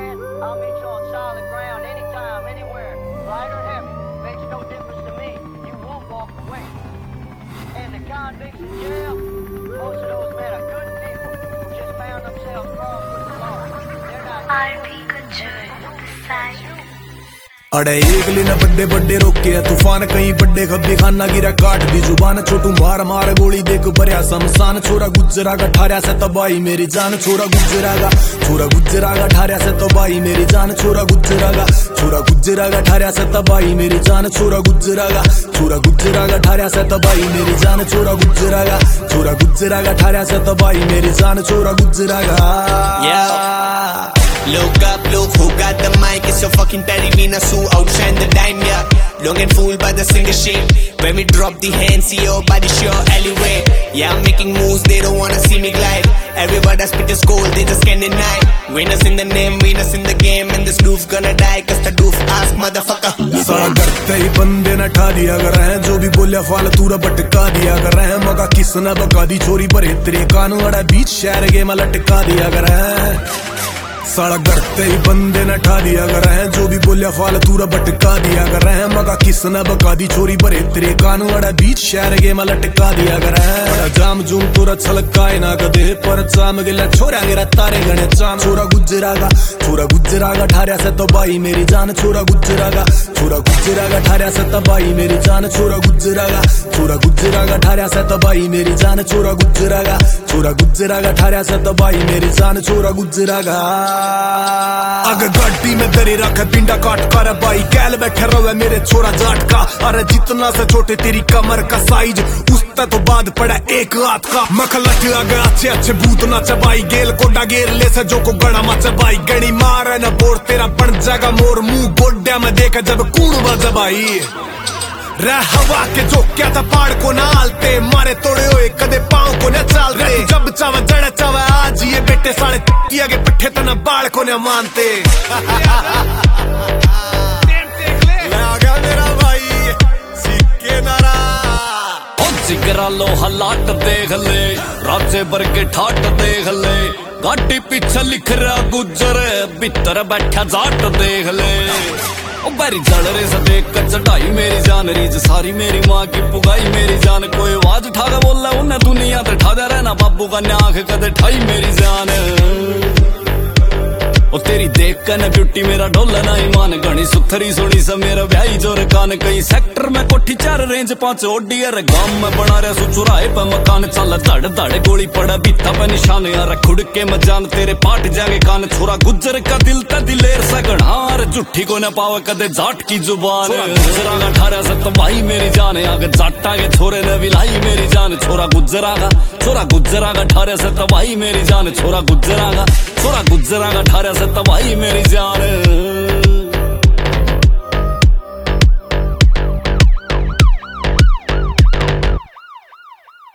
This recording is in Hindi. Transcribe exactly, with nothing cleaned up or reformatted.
man. I'll meet you on solid ground anytime, anywhere. Light or heavy, makes no difference to me. You won't walk away. And the convicts in jail, most of those men are good people who just found themselves wrong with the law. They're not अड़े एक लेना बड्डे बड्डे रोके तूफान कहीं बड्डे खब्बे खाना गिरा काट दी जुबान छोटू मार मार गोली देख भरिया शमशान छोरा गुजरा का ठारिया से तबाही मेरी जान छोरा गुजरा का छोरा गुजरा का ठारिया से तबाही मेरी जान छोरा गुजरा का छोरा गुजरा का ठारिया से तबाही मेरी जान छोरा गुजरा का छोरा गुजरा का ठारिया से तबाही मेरी जान छोरा गुजरा का छोरा गुजरा का ठारिया से तबाही मेरी जान छोरा गुजरा का Look up, look who got the mic. It's your fucking Terry Vina Sue, outshine the dime, yeah. Don't get fooled by the singer shit. When we drop the hands, see your body sure alleyway. Yeah, I'm making moves, they don't wanna see me glide. Everybody spit is cold, they just can't deny. Winners in the name, winners in the game. And this doof gonna die, cause the doof ask motherfucker. साला करते ही बंदे न ठा दिया कर रहे हैं जो भी बोलिया फालतू रा भटका दिया कर रहे हैं मगा किसने बका दी चोरी भरे तेरे कानू अड़ा बीच शहर के मैं लटका दिया कर रहे हैं साला करते ही बंदे न ठा दिया कर रहे हैं जो भी बोलिया फालतू रा भटका दिया कर रहे हैं मगा किसने बका दी चोरी भरे तेरे कानू अड़ा बीच शहर के मैं लटका दिया कर रहे हैं जाम जुम तोरा छलकाए ना कदे पर चाम गिला छोरा गिरा तारे गणे चाम छोरा गुजरा का छोरा गुजरा का ठारिया से तबाही मेरी जान छोरा गुजरा का छोरा गुजरा का ठारिया से तबाही मेरी जान छोरा गुजरा का छोरा गुजरा का ठारिया से तबाही मेरी जान छोरा गुजरा का छोरा गुजरा का ठारिया से तबाही मेरी जान छोरा गुजरा का अगर गड्डी में दरी रखे पिंडा काट कर भाई कैल बैठे रहे मेरे छोरा जाट का अरे जितना से छोटे तेरी कमर का साइज उससे तो बाद पड़ा एक हाथ का मखलट आगे अच्छे अच्छे भूत ना चबाई गेल को डागेर ले से जो को गड़ा मा चबाई गणी मार न बोर तेरा बन जागा मोर मुंह गोड्या में देखा जब कूड़ बजबाई रह हवा के जो क्या था पहाड़ को ना आलते मारे तोड़े हुए कदे पाँव को न चालते जब चावा जड़ चावा आज ये बेटे साले किया के पिट्ठे तो न बाल को न मानते लगा मेरा भाई सिक्के नारा जिगरा लो हलाट देख ले राजे भर के ठाट देख ले गाड़ी पीछे लिख रहा गुजर भीतर बैठा जाट देख ले बारी जल रे से देख कर चढ़ाई मेरी जान रीज सारी मेरी माँ की पुगाई मेरी जान कोई आवाज उठा के बोल रहा उन्हें दुनिया तो ठा दे रहना बाबू का न्याख कदे ठाई मेरी जान ओ तेरी देख कर न ब्यूटी मेरा डोला ना ईमान घनी सुथरी सोनी सा मेरा ब्याही जोर कान कई सेक्टर में कोठी चार रेंज पांच ओडी यार गांव में बना रहा सु चुराए पे मकान चल धड़ धड़ गोली पड़ा बीता पे निशान यार खुड़ के मजान तेरे पाट जागे कान छोरा गुजर का दिल ता दिलेर सगणार जुठी को न पावे कदे जाट की जुबान गुजरा का ठारा से तबाही मेरी जान आगे जाटा के छोरे ने विलाई मेरी जान छोरा गुजरा का छोरा गुजरा का ठारे से तबाही मेरी जान छोरा गुजरा का छोरा गुजरा का ठारे से तबाही मेरी जान